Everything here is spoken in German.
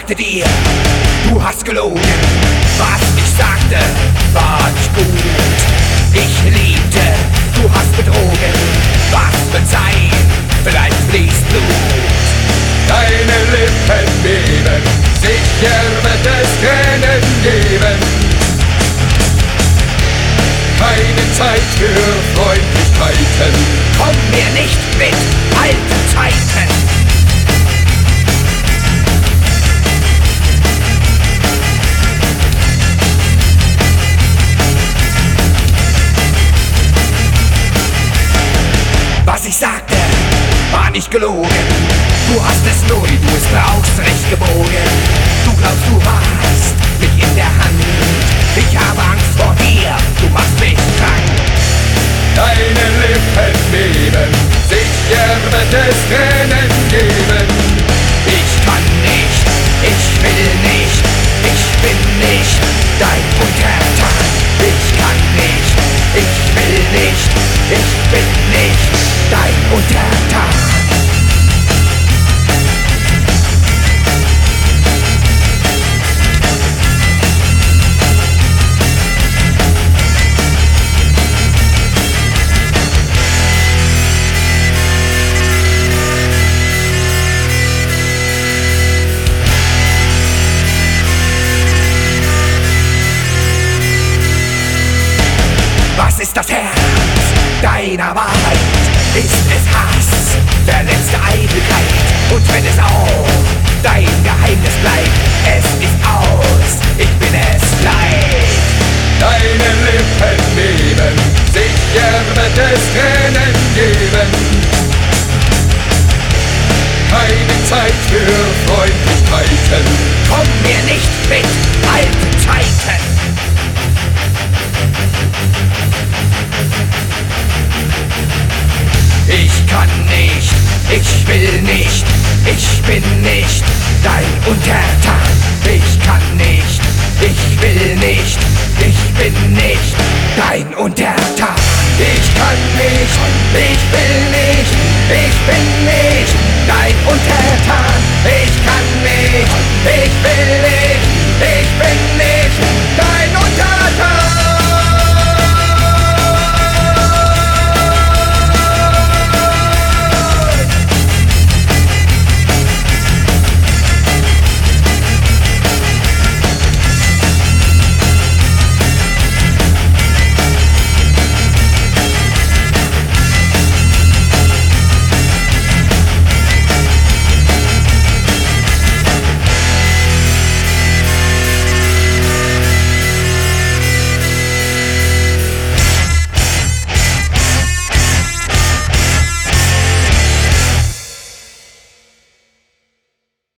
sagte dir, du hast gelogen. Was ich sagte, war nicht gut. Ich liebte, du hast betrogen. Was wird sein? Vielleicht fließt Blut. Deine Lippen beben, sicher wird es Tränen geben. Keine Zeit für Freundlichkeiten. Komm mir nicht mit alten Zeiten. Was ich sagte, war nicht gelogen. Du hast es neu, du es brauchst, recht gebogen. Du glaubst, du hast mich in der Hand. Ich habe Angst vor dir, du machst mich krank. Deine Lippen beben, sicher wird es Tränen geben. Ich kann nicht, ich will nicht, ich bin nicht dein Untertan. Ich kann nicht, ich will nicht, ich bin nicht dein Untertan. Was ist das Herz deiner Wahrheit? Ist es Hass, verletzte Eitelkeit? Und wenn es auch dein Geheimnis bleibt, es ist aus, ich bin es leid. Deine Lippen beben, sicher wird es Tränen geben. Keine Zeit für Freundlichkeiten. Komm mir nicht mit alten Zeiten. Ich kann nicht, ich will nicht, ich bin nicht dein Untertan. Ich kann nicht, ich will nicht, ich bin nicht dein Untertan. Ich kann nicht, ich will nicht, ich bin nicht dein Untertan.